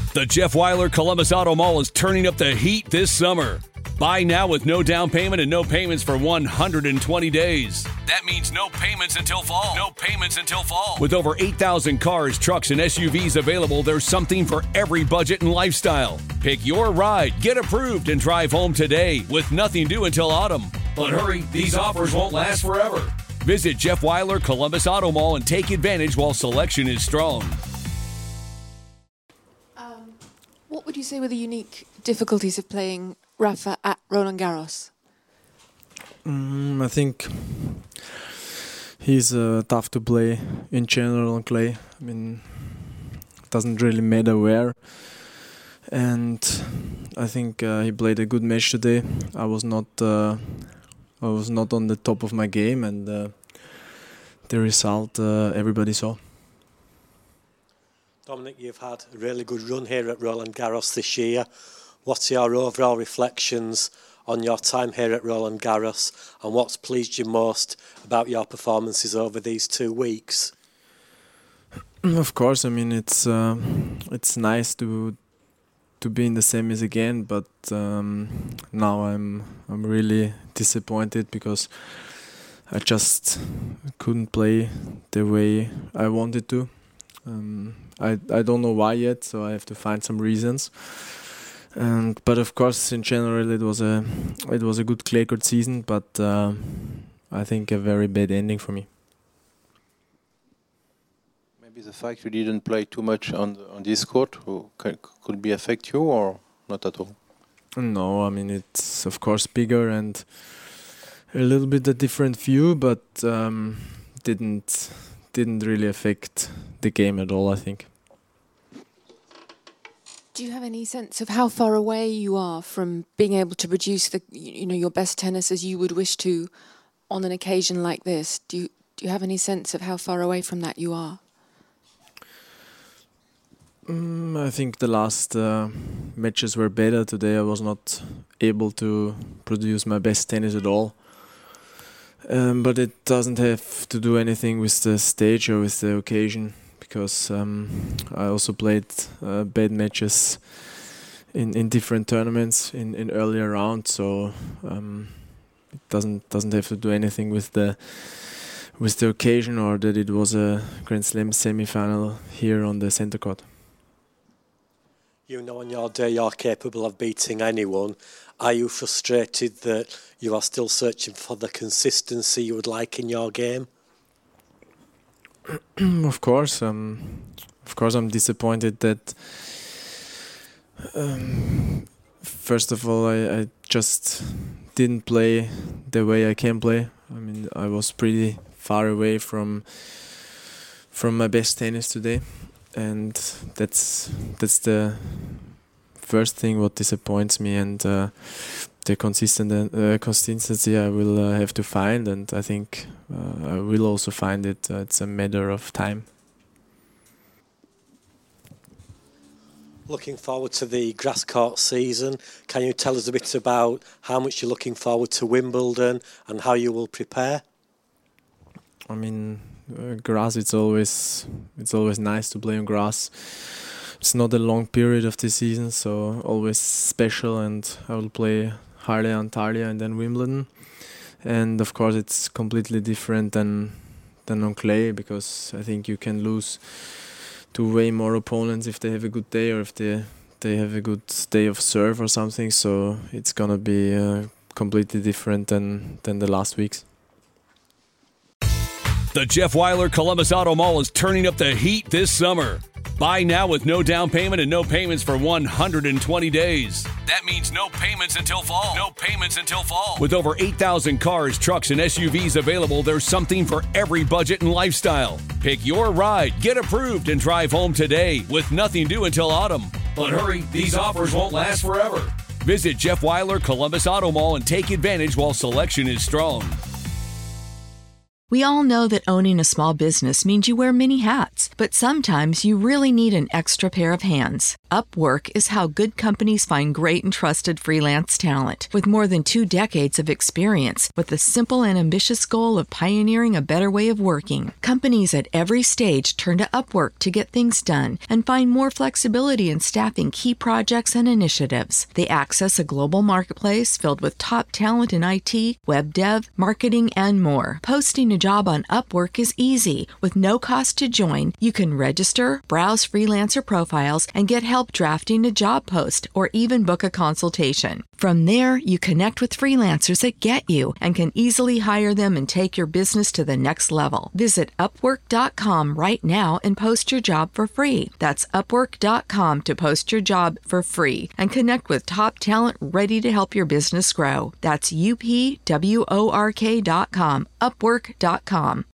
The Jeff Weiler Columbus Auto Mall is turning up the heat this summer. Buy now with no down payment and no payments for 120 days. That means no payments until fall. No payments until fall. With over 8,000 cars, trucks, and SUVs available, there's something for every budget and lifestyle. Pick your ride, get approved, and drive home today with nothing due until autumn. But hurry, these offers won't last forever. Visit Jeff Weiler Columbus Auto Mall and take advantage while selection is strong. What would you say were the unique difficulties of playing Rafa at Roland Garros? I think he's tough to play in general on clay. I mean, it doesn't really matter where. And I think he played a good match today. I was not on the top of my game, and the result everybody saw. Dominic, you've had a really good run here at Roland Garros this year. What's your overall reflections on your time here at Roland Garros, and what's pleased you most about your performances over these 2 weeks? Of course, I mean it's nice to be in the semis again, but now I'm really disappointed because I just couldn't play the way I wanted to. I don't know why yet, so I have to find some reasons. But of course, in general, it was a good clay court season, but I think a very bad ending for me. Maybe the fact you didn't play too much on this court could be affect you, or not at all? No, I mean it's of course bigger and a little bit a different view, but didn't really affect the game at all, I think. Do you have any sense of how far away you are from being able to produce your best tennis as you would wish to on an occasion like this? Do you have any sense of how far away from that you are? I think the last matches were better. Today I was not able to produce my best tennis at all. But it doesn't have to do anything with the stage or with the occasion, because I also played bad matches in different tournaments in earlier rounds, so it doesn't have to do anything with the occasion or that it was a Grand Slam semi-final here on the center court. You know on your day you're capable of beating anyone. Are you frustrated that you are still searching for the consistency you would like in your game? Of course, I'm disappointed that first of all I just didn't play the way I can play. I mean, I was pretty far away from my best tennis today, and that's the first thing what disappoints me, and the consistency I will have to find, and I think I will also find it. It's a matter of time. Looking forward to the grass court season. Can you tell us a bit about how much you're looking forward to Wimbledon and how you will prepare? I mean, grass. It's always nice to play on grass. It's not a long period of the season, so always special, and I will play Halle, Antalya, and then Wimbledon. And of course it's completely different than on clay, because I think you can lose to way more opponents if they have a good day, or if they have a good day of serve or something. So it's gonna be completely different than the last weeks. The Jeff Weiler Columbus Auto Mall is turning up the heat this summer. Buy now with no down payment and no payments for 120 days. That means no payments until fall. No payments until fall. With over 8,000 cars, trucks, and SUVs available, there's something for every budget and lifestyle. Pick your ride, get approved, and drive home today with nothing due until autumn. But hurry, these offers won't last forever. Visit Jeff Weiler Columbus Auto Mall and take advantage while selection is strong. We all know that owning a small business means you wear many hats, but sometimes you really need an extra pair of hands. Upwork is how good companies find great and trusted freelance talent. With more than 2 decades of experience, with the simple and ambitious goal of pioneering a better way of working, companies at every stage turn to Upwork to get things done and find more flexibility in staffing key projects and initiatives. They access a global marketplace filled with top talent in IT, web dev, marketing, and more. Posting a job on Upwork is easy. With no cost to join, you can register, browse freelancer profiles, and get help drafting a job post or even book a consultation. From there, you connect with freelancers that get you and can easily hire them and take your business to the next level. Visit Upwork.com right now and post your job for free. That's Upwork.com to post your job for free and connect with top talent ready to help your business grow. That's UPWORK.com, Upwork.com.